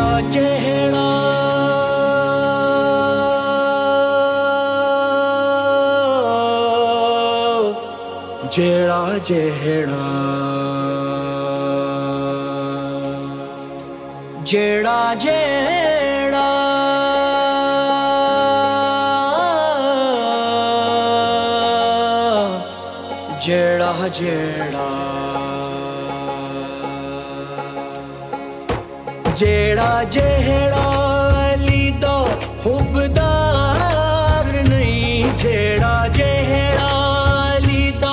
जेड़ा जेड़ा जेड़ा जेड़ा जेड़ा जेड़ा जेड़ा जेड़ा जेड़ा अली दा हुबदार नहीं जेड़ा जेड़ा अली दा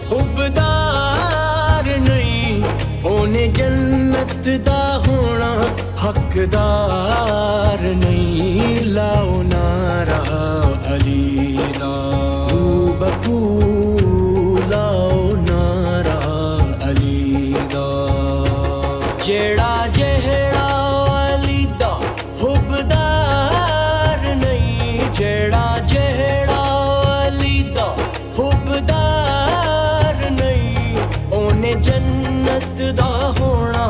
हुबदार नहीं ओने जन्नत दा होना हकदार नहीं लाओ नारा अली दा बकू लाओ नारा अली दा जेड़ा जेड़ा अली दा हुबदार नहीं जेड़ा जेड़ा अली दा हुबदार नहीं ओने जन्नत दा होना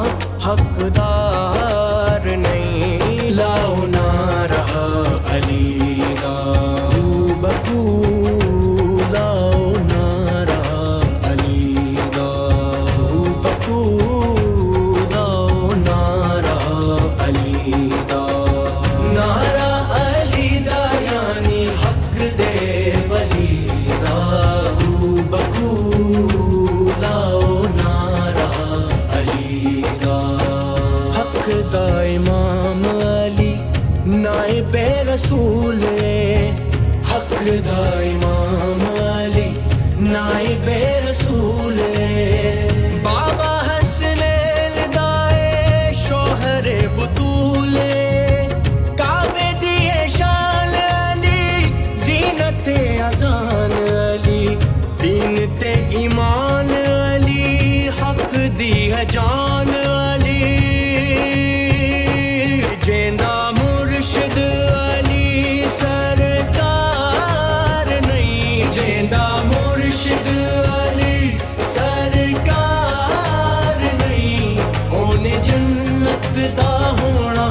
हकदार नहीं लाओ नारा अली दा बकू लाओ नारा अली दा बकू लाओ नारा अली दा नारा अली दा यानी हक दे वली दा बकू लाओ नारा अली दा हक दा इमाम अली नाइबे रसूल हक दा इमाम अली नाइबे रसूल बाबा हसनैन दाए शोहरे बतूले काबे दिए शान अली जीनत अजान अली दीन ते ईमान अली हक दी है जान अली जेंदा मुर्शिद अली सरकार नहीं जेंदा मुर्शिद अली सरकार नहीं ओने जन्नत दा होना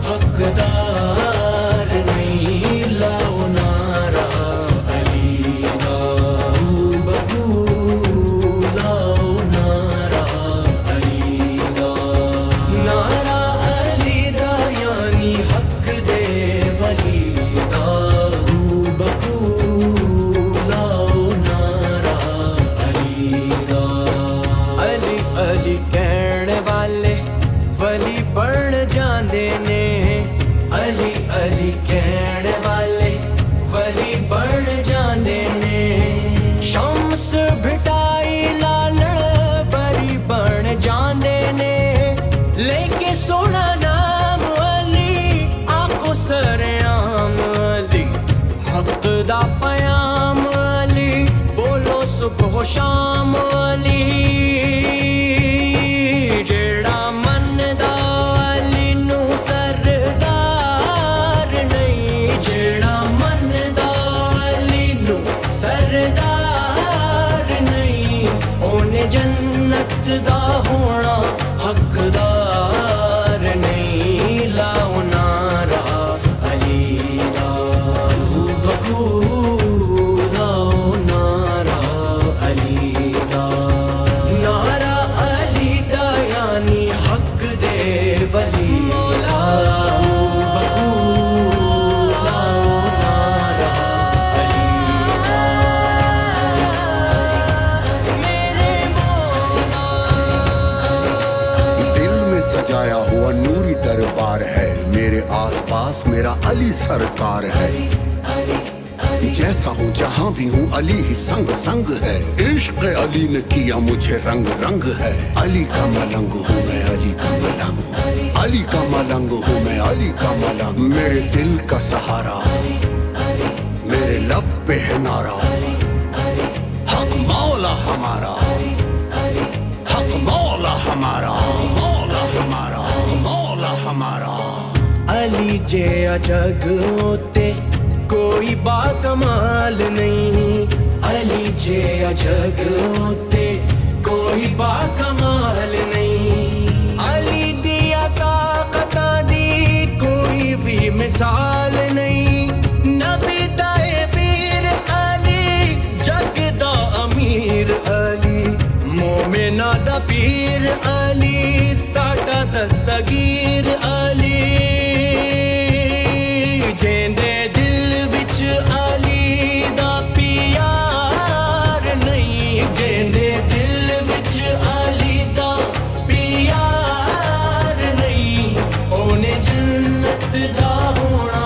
हकदार नहीं लाओ नारा अली दा बकू लाओ नारा अली दा नारा अली दा यानी हक दे वली दा बकू लाओ नारा अली दा अली अली कहने वाले वली बन जांदे ने अली अली कहने वाले वली बन जांदे ने शम्स भिटाई लालड़ बरी बन जांदे ने लेके सोना नाम अली आंखों सरेआम अली हक दा पयाम अली बोलो सुबह शाम अली जेड़ा मनदा अली नू सरदार नहीं जेड़ा मनदा अली नू सरदार नहीं ओने जन्नत दा होना हकदार नहीं लाओ नारा अली दा बकू लाओ नारा अली दा नारा अली दा यानी हक दे वली दा बकू लाओ नारा अली दा मेरे मौला दिल में सजाया हुआ नूरी दरबार है मेरे आसपास मेरा अली सरकार है जैसा हूँ जहाँ भी हूँ अली ही संग संग है इश्क अली ने किया मुझे रंग रंग है अली का मलंग हूँ मैं अली का मलंग अली का मलंग हूँ मैं अली का मलंग मेरे दिल का सहारा मेरे लब पे है नारा हक मौला हमारा हक मौला हमारा मौला हमारा मौला हमारा अली जे अजग होते कोई बाकमाल नहीं अली जे अजग होते कोई बाकमाल नहीं अली दिया ताकत दी मिसाल नहीं नबी दाए वीर अली जगदा अमीर अली मोमिना दा पीर अली साडा दस्तगीर अली जेंदे दिल विच अली दा प्यार नहीं जेंदे दिल विच अली दा प्यार नहीं ओने जन्नत दा होना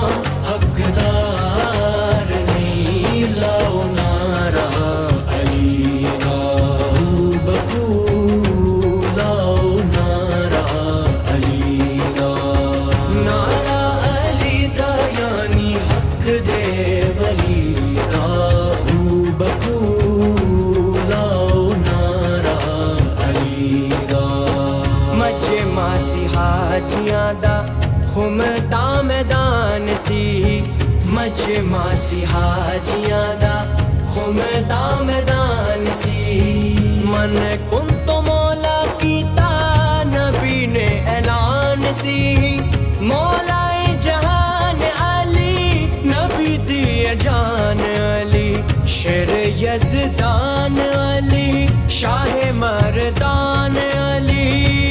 हकदार नहीं लाओ नारा अली दा बकू लाओ नारा अली दा नारा अली दा यानी हक दे वली दा बकू लाओ नारा अली दा मजे मासी हाजियां दा खुमदा मैदान सी मजे मासी हाजियां दा खुमदा मैदान सी मन कुन तो मौला कीता नबी ने ऐलान सी मौलाए जहान अली नबी दिए जान अली शेर यज़दान अली शाह मर्दान अली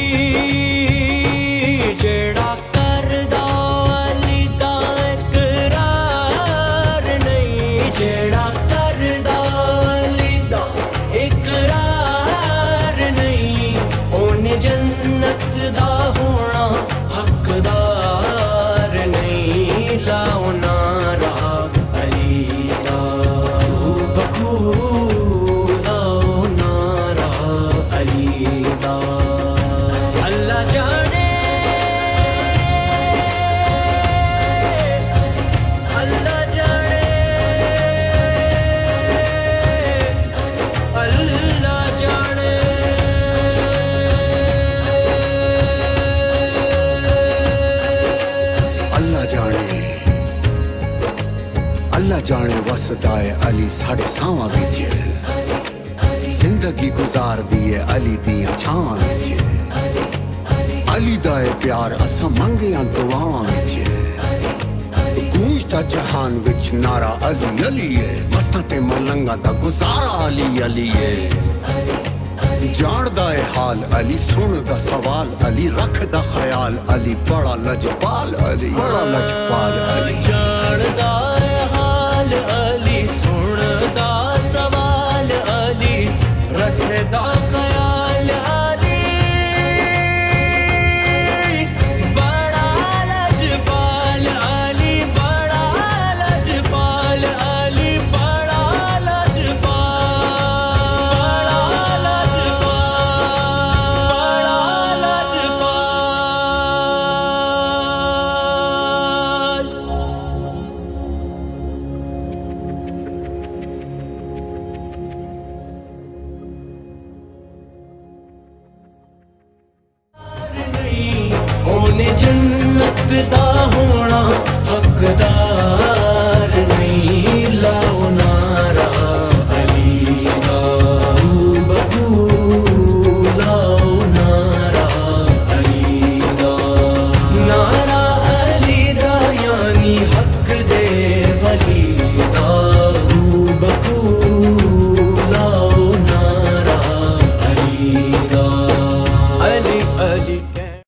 जेड़ा करदा अली दा इकरार नहीं जेड़ा करदा अली दा इकरार नहीं ओने जन्नत दा होना हकदार नहीं लाओ नारा अली दा बकू लाओ नारा अली दा अल्लाह जाने अल्लाह जाने अल्लाह जाने अल्लाह जाने वसदाए अली साढ़े सावां विच जिंदगी गुजार दिए अली दियां छावां विच अली दा ए प्यार असां मंगियां दुआवां विच गूंजदा जहान विच नारा अली अली है मस्तां ते मलंगा दा गुजारा अली अली है जानदा है हाल अली सुनदा सवाल अली रखदा ख्याल अली बड़ा लजपाल अली बड़ा लजपाल अली जानदा है हाल